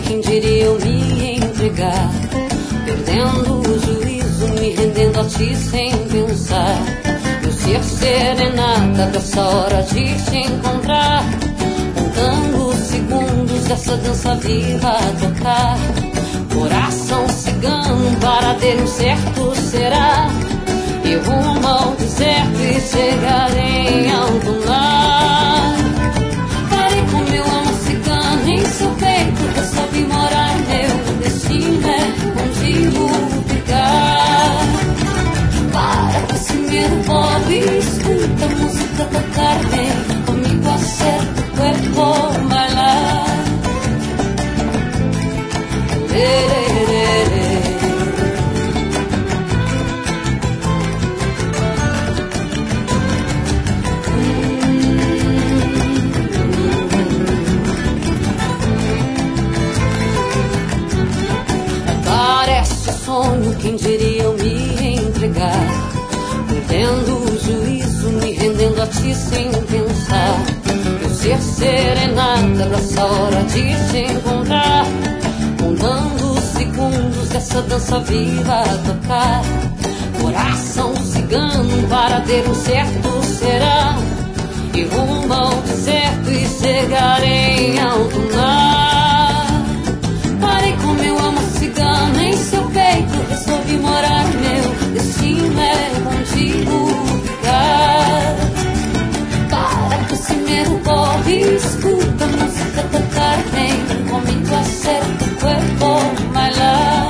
quem diria eu me entregar, perdendo o juízo, me rendendo a ti sem pensar. Eu ser serenata dessa hora de te encontrar, contando os segundos dessa dança viva a tocar. Coração cigano, paradeiro certo será, e rumo ao deserto e chegarei em algum lar. Parei com meu amor cigano em seu peito, resolvi morar, meu destino é contigo ficar. Para com esse medo pobre, escuta a música tocar, vem comigo acerta o corpo bailar. Parece sonho, quem diria eu me entregar, perdendo o juízo, me rendendo a ti sem pensar. Eu ser serenata dessa hora de te encontrar, contando os segundos dessa dança viva a tocar. Coração cigano, paradeiro certo será, e rumo ao deserto e chegarei em alto mar. Parei com meu amor cigano em seu peito, resolvi morar, meu destino é contigo ficar. Para com esse medo corre, escuta a música tocar, vem comigo acerta o corpo bailar.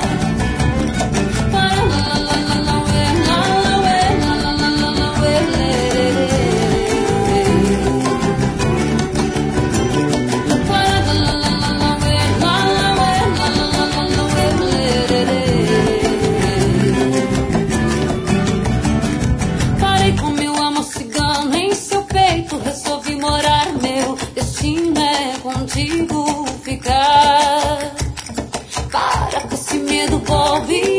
Parei com meu amor cigano em seu peito, resolvi morar, meu destino é contigo ficar. Para com esse medo pobre,